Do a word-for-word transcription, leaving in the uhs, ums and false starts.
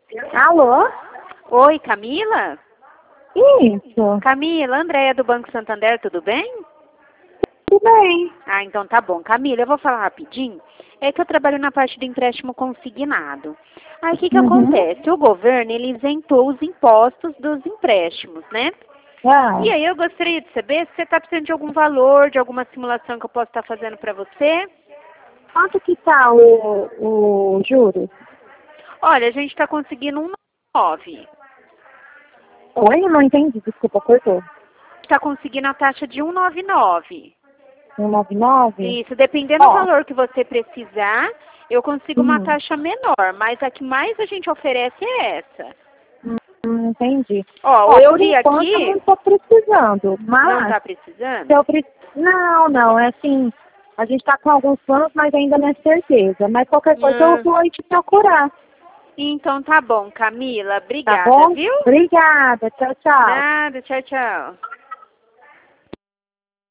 Alô? Oi, Camila? Isso. Camila, Andréia do Banco Santander, tudo bem? Tudo bem. Ah, então tá bom. Camila, eu vou falar rapidinho. É que eu trabalho na parte do empréstimo consignado. Aí o que que Uhum. acontece? O governo, ele isentou os impostos dos empréstimos, né? Ah, E aí eu gostaria de saber se você está precisando de algum valor, de alguma simulação que eu posso estar fazendo para você. quanto que tá o, o juro? Olha, a gente está conseguindo um nove. Oi, eu não entendi, desculpa, cortou. Está conseguindo a taxa de um vírgula noventa e nove. um nove nove? Isso, dependendo do Ó, valor que você precisar, eu consigo uma hum, taxa menor, mas a que mais a gente oferece é essa. hum, entendi. Ó, Ó, eu por vi enquanto eu aqui, não estou precisando, não mas está se precisando? eu pre... Não, não, é assim, a gente está com alguns planos, mas ainda não é certeza. Mas qualquer coisa eu Hum, vou aí te procurar, então tá bom, Camila, tá obrigada, bom? viu? Obrigada, tchau, tchau. Nada, tchau, tchau.